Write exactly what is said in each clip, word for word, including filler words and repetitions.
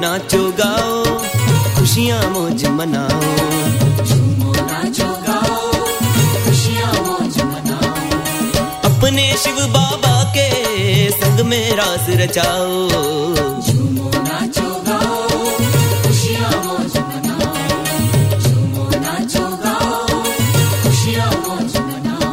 नाचो गाओ, खुशियाँ मौज मनाओ। झूमो नाचो गाओ, खुशियाँ मौज मनाओ। अपने शिव बाबा के संग में रास रचाओ। झूमो नाचो गाओ, खुशियाँ मौज मनाओ। झूमो नाचो गाओ, खुशियाँ मौज मनाओ।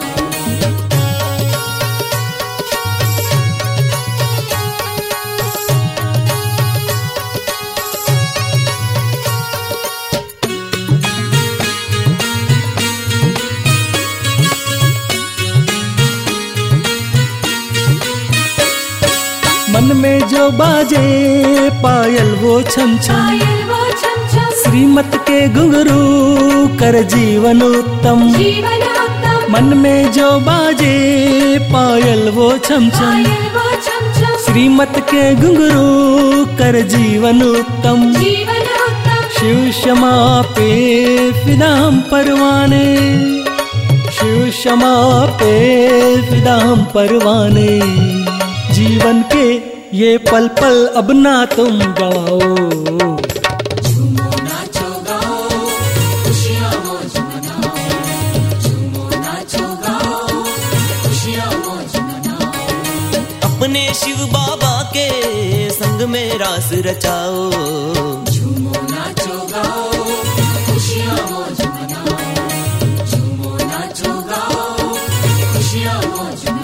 मन में जो बाजे पायल वो छम छम, पायल वो छम छम। श्रीमत के घुंघरू कर जीवन उत्तम। जीवन उत्तम। मन में जो बाजे पायल वो छम छम, पायल वो छम छम। श्रीमत के घुंघरू कर जीवन उत्तम। जीवन उत्तम। शिव क्षमा पे फिदा हम परवाने, शिव क्षमा पे फिदा हम परवाने। जीवन के ये पल पल अब ना तुम गवाओ। झूमो नाचो गाओ, खुशियाँ मौज मनाओ। झूमो नाचो गाओ, खुशियाँ मौज मनाओ। अपने शिव बाबा के संग में रास रचाओ। झूमो नाचो गाओ, खुशियाँ मौज मनाओ। झूमो नाचो गाओ, खुशियाँ मौज मनाओ।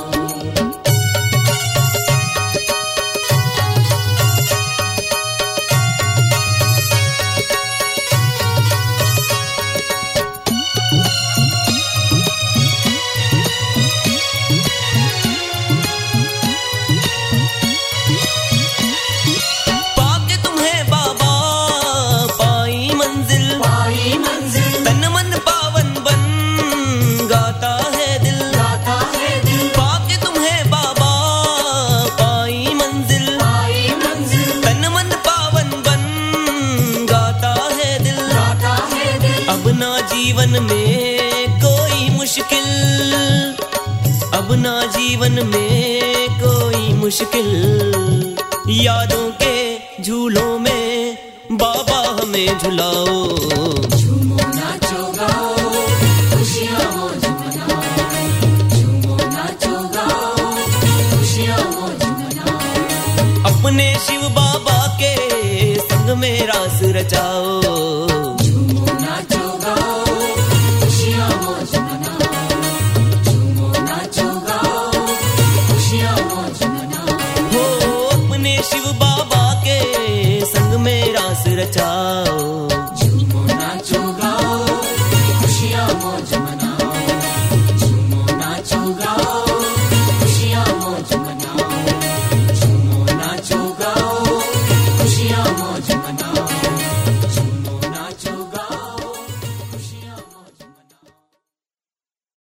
पाके तुम्हें बाबा पाई मंजिल, पाई मंजिल। तन मन पावन बन गाता है दिल, गाता है दिल। पाके तुम्हें बाबा पाई मंजिल, पाई मंजिल। तन मन पावन बन गाता है दिल। गाता है दिल। अब ना जीवन में कोई मुश्किल, अब ना जीवन में कोई मुश्किल। यादों के झूलों में बाबा हमें झुलाओ। झूमो नाचो गाओ, खुशियाँ मौज मनाओ। झूमो नाचो गाओ, खुशियाँ मौज मनाओ। अपने शिव बाबा के संग में रास रचाओ। झूमो नाचो गाओ, खुशियाँ मौज मनाओ। झूमो नाचो गाओ, खुशियाँ मौज मनाओ। हो अपने शिव बाबा के संग में रास रचाओ।